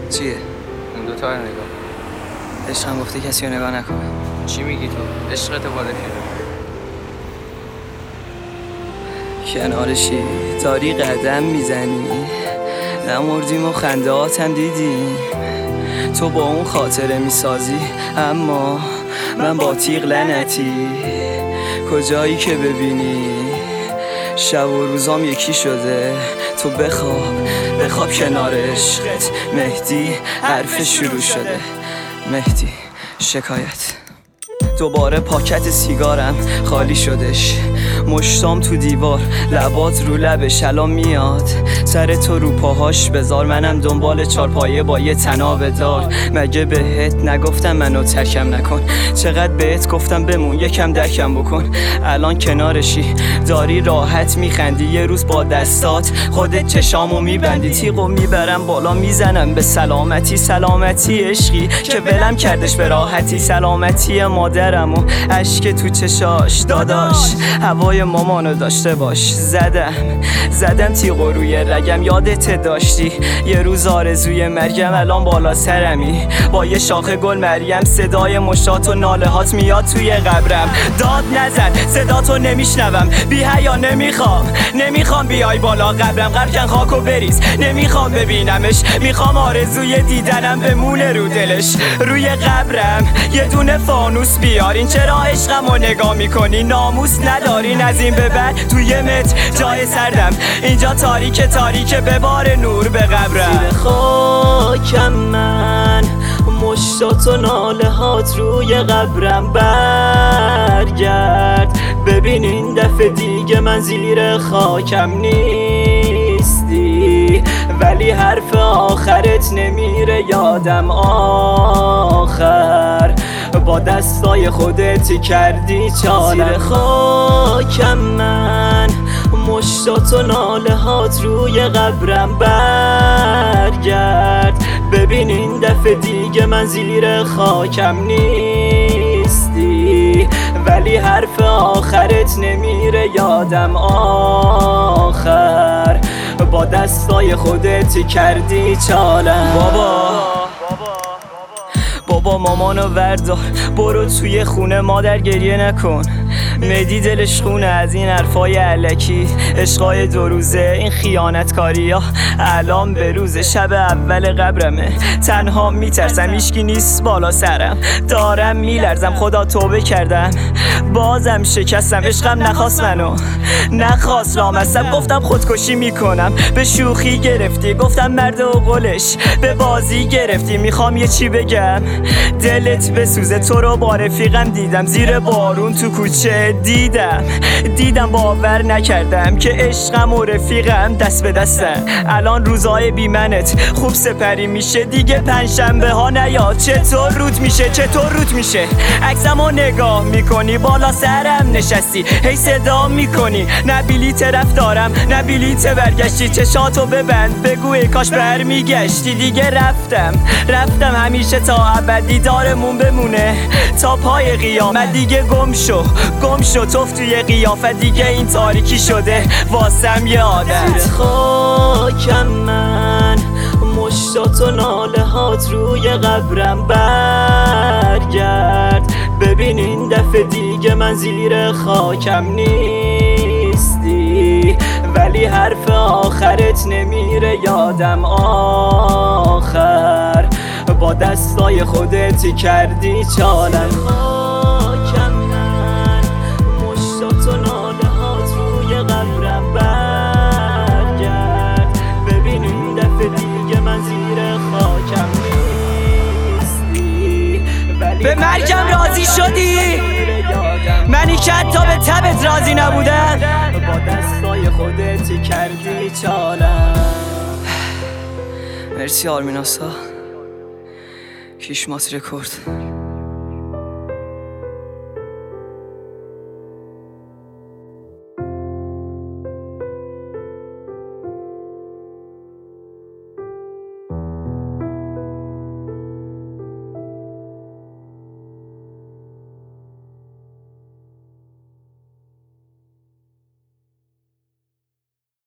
چیه؟ اون دوتا رو نگاه. عشقم گفته کسی رو نگاه نکنه. چی میگی تو؟ عشقت بالا کنارشی داری قدم میزنی، نمردیم و خندهاتم دیدیم. تو با اون خاطره میسازی، اما من با تیغ لعنتی. کجایی که ببینی شب و روزام یکی شده. تو بخواب کنار عشقت. مهدی حرف شروع شده. مهدی شکایت. دوباره پاکت سیگارم خالی شدش، مشتام تو دیوار، لبات رو لبش. الان میاد سر تو رو پاهاش بذار، منم دنبال چارپایه با یه تناب دار. مگه بهت نگفتم منو ترکم نکن؟ چقدر بهت گفتم بمون یکم درکم بکن. الان کنارشی داری راحت میخندی، یه روز با دستات خودت چشامو میبندی. تیغو میبرم بالا میزنم به سلامتی. سلامتی عشقی که ولم کردش به راحتی. سلامتی مادرم و اشک تو چشاش. داداش هوای مامانو داشته باش. زدم تیغو روی رگم. یادت داشتی یه روز آرزوی مرگم، الان بالا سرمی با یه شاخه گل مریم. صدای مشتات و ناله هات میاد توی قبرم. داد نزن صداتو نمیشنوم، بی حیا نمیخوام بیای بالا قبرم. قبر کن خاکو بریز، نمیخوام ببینمش. میخوام آرزوی دیدنم بمونه رو دلش. روی قبرم یه دونه فانوس بیارین. چرا عشقمو نگاه میکنی؟ ناموس ندارین؟ از این به بعد توی متر جای سردم، اینجا تاریکه ببار نور به قبرم. زیر خاکم من، مشتات و ناله هات روی قبرم. برگرد ببین این دفعه دیگه من زیر خاکم نیستی، ولی حرف آخرت نمیره یادم. آخر با دستای خودت کردی چالم. زیر خاکم من، مشتات و ناله هات روی قبرم. برگرد ببین این دفعه دیگه من زیر خاکم نیستی، ولی حرف آخرت نمیره یادم. آخر با دستای خودت کردی چالم. بابا مامانو وردار، برو توی خونه مادر گریه نکن. مهدی دلش خونه از این حرفای الکی. عشقای 2 روزه این خیانتکاری ها الان به روزه. شب اول قبرمه، تنها میترسم، هیچکی نیست بالا سرم. دارم میلرزم، خدا توبه کردم بازم شکستم. عشقم نخواست منو، نخواست لامستم. گفتم خودکشی میکنم، به شوخی گرفتی. گفتم مرد و قولش به بازی گرفتی. میخوام یه چی بگم دلت بسوزه. تو رو با رفیقم دیدم زیر بارون تو کوچه. دیدم باور نکردم که عشقم و رفیقم دست به دستن. الان روزای بی منت خوب سپری میشه دیگه. پنجشنبه ها نیاد چطور روت میشه. عکسمو نگاه میکنی بالا سرم نشستی، هی صدا میکنی نه بلیت رفتارم نه بلیت برگشتی. چشاتو ببند بگو ای کاش برمیگشتی. دیگه رفتم همیشه تا ابدی. دارمون بمونه تا پای قیامت. دیگه گم شو توف توی قیافت. دیگه این تاریکی شده واسم یه عادت. زیر خاکم من، مشتات و ناله هات روی قبرم. برگرد ببین این دفعه دیگه من زیر خاکم نیستی، ولی حرف آخرت نمیره یادم. آخر با دستای خودت کردی چالم. خاکم من، مشتات و ناله هات روی قبرم. برگرد ببین این دفعه دیگه من زیر خاکم نیستی، ولی به مرگم راضی شدی؟ منی که حتی به تبت راضی نبودم. با دستای خودت کردی چالم. مرسی آرمیناسا، کیشمات رکورد.